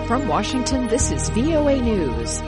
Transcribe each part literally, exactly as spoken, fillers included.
From Washington, this is V O A News.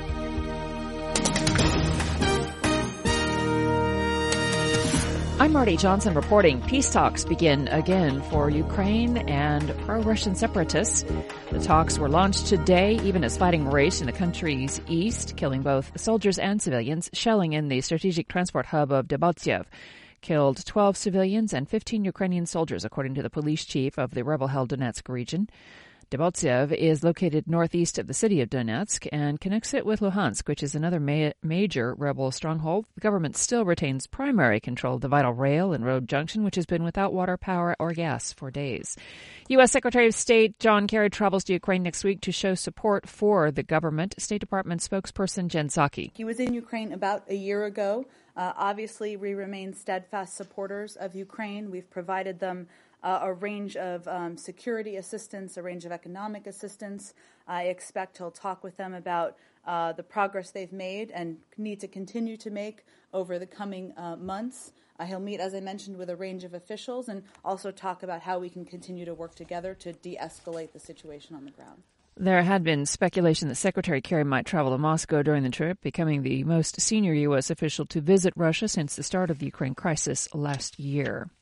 I'm Marty Johnson reporting. Peace talks begin again for Ukraine and pro-Russian separatists. The talks were launched today, even as fighting raged in the country's east, killing both soldiers and civilians. Shelling in the strategic transport hub of Debaltseve killed twelve civilians and fifteen Ukrainian soldiers, according to the police chief of the rebel-held Donetsk region. Debaltseve is located northeast of the city of Donetsk and connects it with Luhansk, which is another ma- major rebel stronghold. The government still retains primary control of the vital rail and road junction, which has been without water, power, or gas for days. U S. Secretary of State John Kerry travels to Ukraine next week to show support for the government. State Department spokesperson Jen Psaki. He was in Ukraine about a year ago. Uh, obviously, we remain steadfast supporters of Ukraine. We've provided them Uh, a range of um, security assistance, a range of economic assistance. I expect he'll talk with them about uh, the progress they've made and need to continue to make over the coming uh, months. Uh, he'll meet, as I mentioned, with a range of officials and also talk about how we can continue to work together to de-escalate the situation on the ground. There had been speculation that Secretary Kerry might travel to Moscow during the trip, becoming the most senior U S official to visit Russia since the start of the Ukraine crisis last year.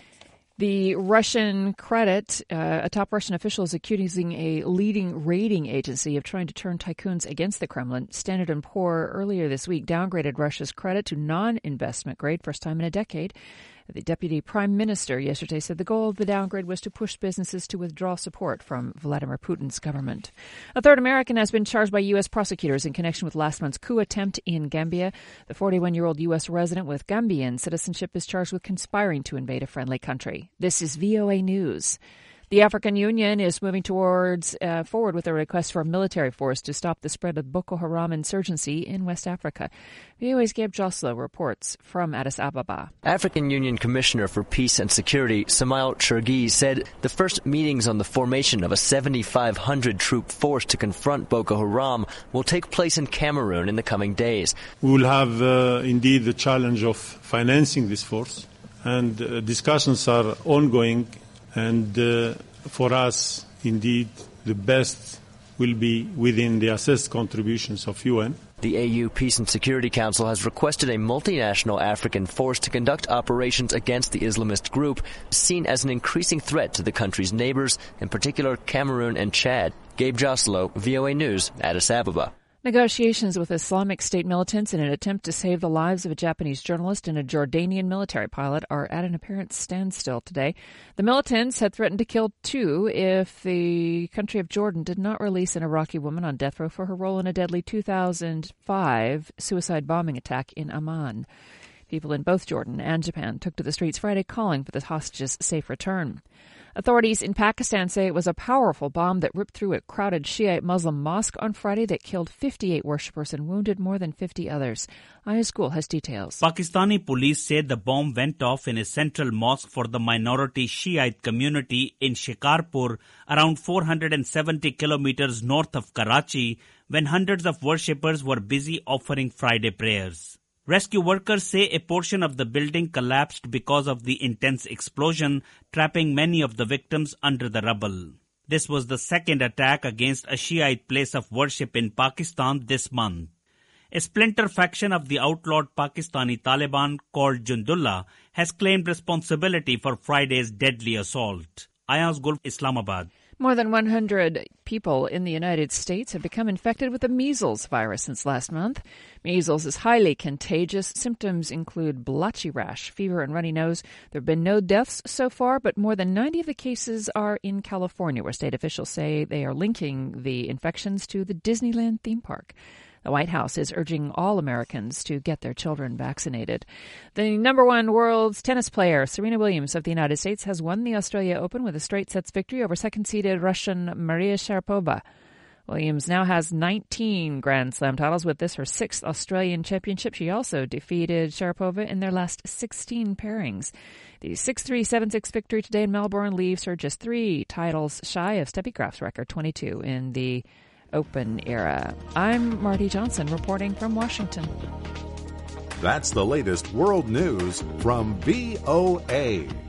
The Russian credit, uh, a top Russian official is accusing a leading rating agency of trying to turn tycoons against the Kremlin. Standard and Poor earlier this week downgraded Russia's credit to non-investment grade, first time in a decade. The deputy prime minister yesterday said the goal of the downgrade was to push businesses to withdraw support from Vladimir Putin's government. A third American has been charged by U S prosecutors in connection with last month's coup attempt in Gambia. The forty-one-year-old U S resident with Gambian citizenship is charged with conspiring to invade a friendly country. This is V O A News. The African Union is moving towards uh, forward with a request for a military force to stop the spread of Boko Haram insurgency in West Africa. V O A's Gabe Joslow reports from Addis Ababa. African Union Commissioner for Peace and Security, Samail Chergui, said the first meetings on the formation of a seventy-five hundred troop force to confront Boko Haram will take place in Cameroon in the coming days. We will have uh, indeed the challenge of financing this force, and uh, discussions are ongoing. And uh, for us, indeed, the best will be within the assessed contributions of U N. The A U Peace and Security Council has requested a multinational African force to conduct operations against the Islamist group, seen as an increasing threat to the country's neighbors, in particular Cameroon and Chad. Gabe Joslow, V O A News, Addis Ababa. Negotiations with Islamic State militants in an attempt to save the lives of a Japanese journalist and a Jordanian military pilot are at an apparent standstill today. The militants had threatened to kill two if the country of Jordan did not release an Iraqi woman on death row for her role in a deadly two thousand five suicide bombing attack in Amman. People in both Jordan and Japan took to the streets Friday calling for the hostage's safe return. Authorities in Pakistan say it was a powerful bomb that ripped through a crowded Shiite Muslim mosque on Friday that killed fifty-eight worshippers and wounded more than fifty others. Aya School has details. Pakistani police said the bomb went off in a central mosque for the minority Shiite community in Shikarpur, around four hundred seventy kilometers north of Karachi, when hundreds of worshippers were busy offering Friday prayers. Rescue workers say a portion of the building collapsed because of the intense explosion, trapping many of the victims under the rubble. This was the second attack against a Shiite place of worship in Pakistan this month. A splinter faction of the outlawed Pakistani Taliban called Jundullah has claimed responsibility for Friday's deadly assault. Ayaz Gul, Islamabad. More than one hundred people in the United States have become infected with the measles virus since last month. Measles is highly contagious. Symptoms include blotchy rash, fever, and runny nose. There have been no deaths so far, but more than ninety of the cases are in California, where state officials say they are linking the infections to the Disneyland theme park. The White House is urging all Americans to get their children vaccinated. The number one world's tennis player, Serena Williams of the United States, has won the Australia Open with a straight sets victory over second-seeded Russian Maria Sharapova. Williams now has nineteen Grand Slam titles, with this her sixth Australian championship. She also defeated Sharapova in their last sixteen pairings. The six three, seven six victory today in Melbourne leaves her just three titles shy of Steffi Graf's record, twenty-two in the Open era. I'm Marty Johnson reporting from Washington. That's the latest world news from V O A.